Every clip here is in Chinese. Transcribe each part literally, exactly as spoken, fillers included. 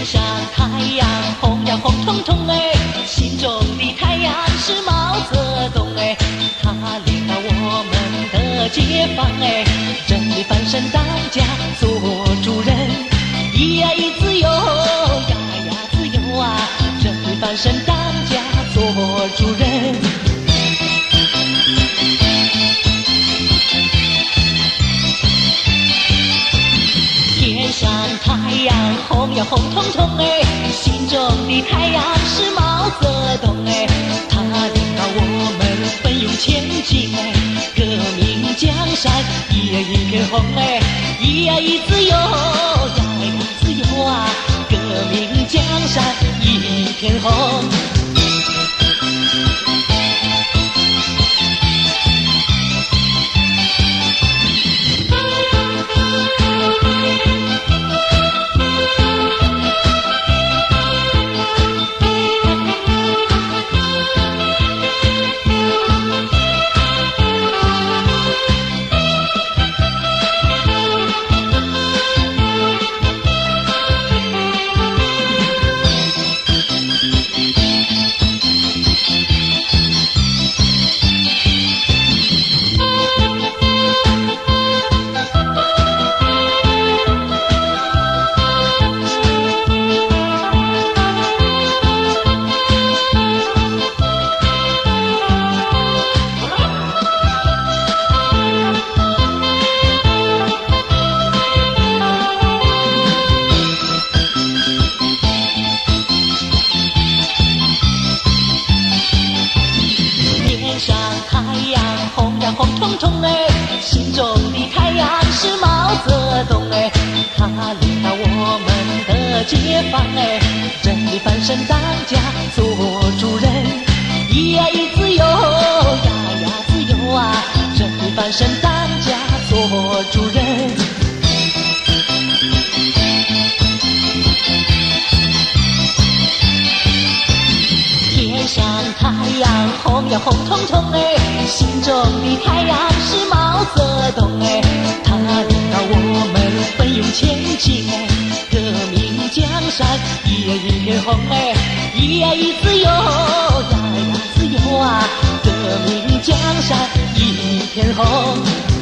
上太阳红呀红彤彤哎，心中的太阳是毛泽东哎，他领导我们的解放哎，真理翻身当家做主人，咿呀咿自由呀呀自由啊，真理翻身当家做主人。天上太阳红呀红彤彤哎，心中的太阳是毛泽东哎，他领导我们奋勇前进哎，革命江山一呀一片红哎，咿呀咿自由呀呀自由啊，革命江山一片红。红彤彤哎，心中的太阳是毛泽东哎，他领导我们的解放哎，真理翻身当家做主人，咿呀咿自由呀呀自由啊，真理翻身当家做主人。天上太阳红呀红彤彤哎，心中的太阳是毛泽东哎，他领导我们奋勇前进哎，革命江山一呀一片红哎，咿呀咿自由呀呀自由啊，革命江山一片红。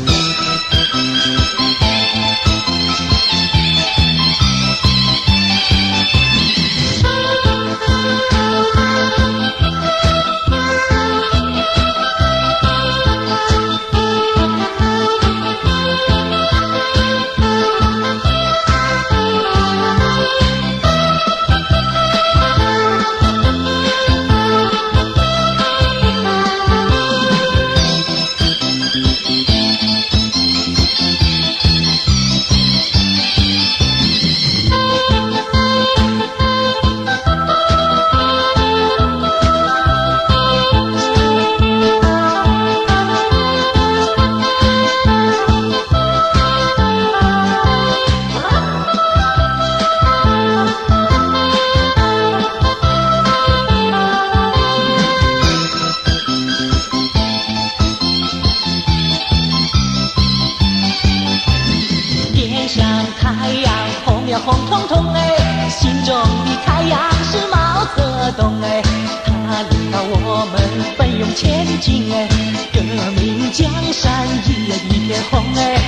太阳红呀红彤彤哎，心中的太阳是毛泽东哎，他领导我们奋勇前进哎，革命江山一呀一片红哎，